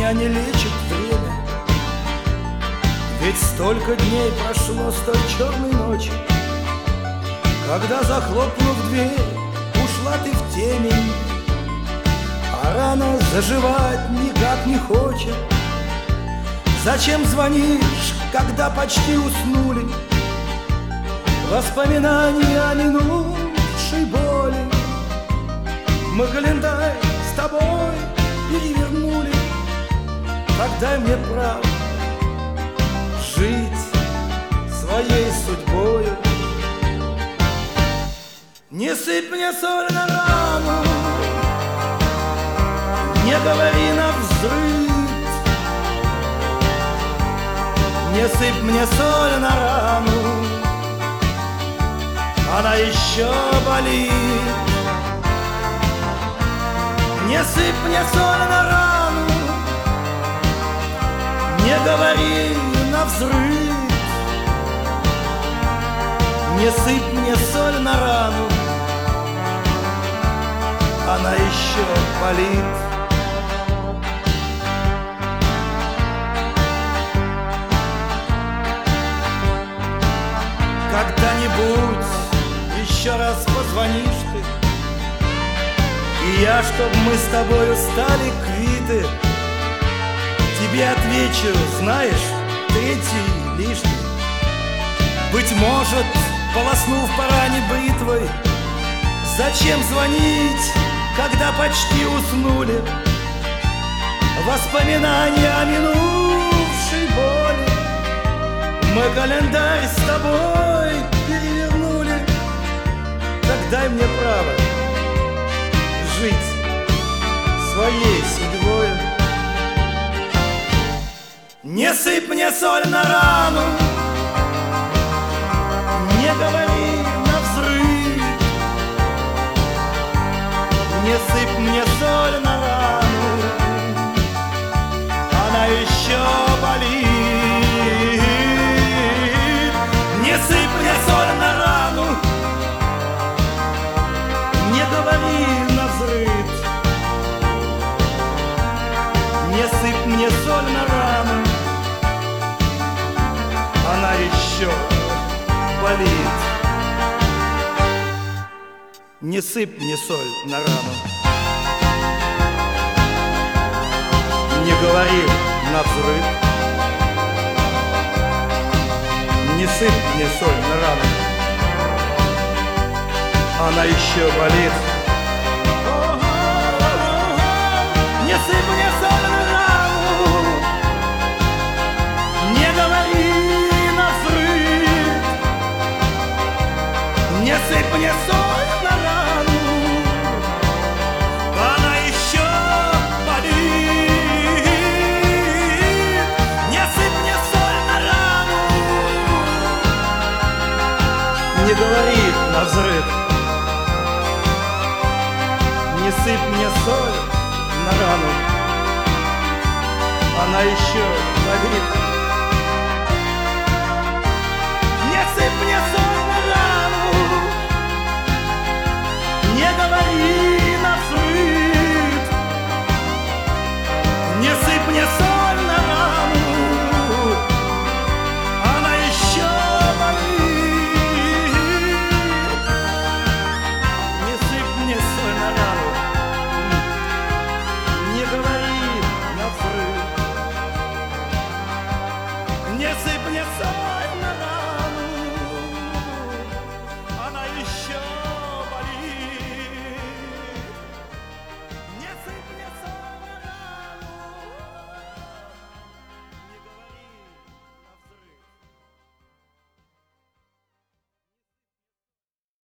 меня не лечит время. Ведь столько дней прошло с той черной ночи, когда, захлопнув дверь, ушла ты в темень, а рана заживать никак не хочет. Зачем звонишь, когда почти уснули? Воспоминания о минувшей боли. Мы календарь с тобой перевернули. Так дай мне право жить своей судьбою. Не сыпь мне соль на рану, не говори навзрыд. Не сыпь мне соль на рану, она еще болит. Не сыпь мне соль на рану, не говори навзрыд. Не сыпь мне соль на рану, она еще болит. Когда-нибудь еще раз позвонишь ты, и я, чтоб мы с тобою стали квиты, тебе отвечу, знаешь, третий лишний. Быть может, полоснув по ране бритвой, зачем звонить, когда почти уснули? Воспоминания о минувшей боли. Мы календарь с тобой перевернули. Так дай мне право жить своей судьбою. Не сыпь мне соль на рану, не говори навзрыд. Не сыпь мне соль на рану, она еще болит. Не сыпь мне соль на рану, не говори навзрыд. Не сыпь мне соль на рану, она еще болит. Не сыпь мне соль на рану, не говори навзрыд. Не сыпь мне соль на рану, она еще болит. Не сыпь мне соль на рану, не говори навзрыд. Не сыпь мне соль на рану, она еще болит. Не сыпь мне соль на рану, не говори навзрыд. Не сыпь мне соль на рану, она еще болит.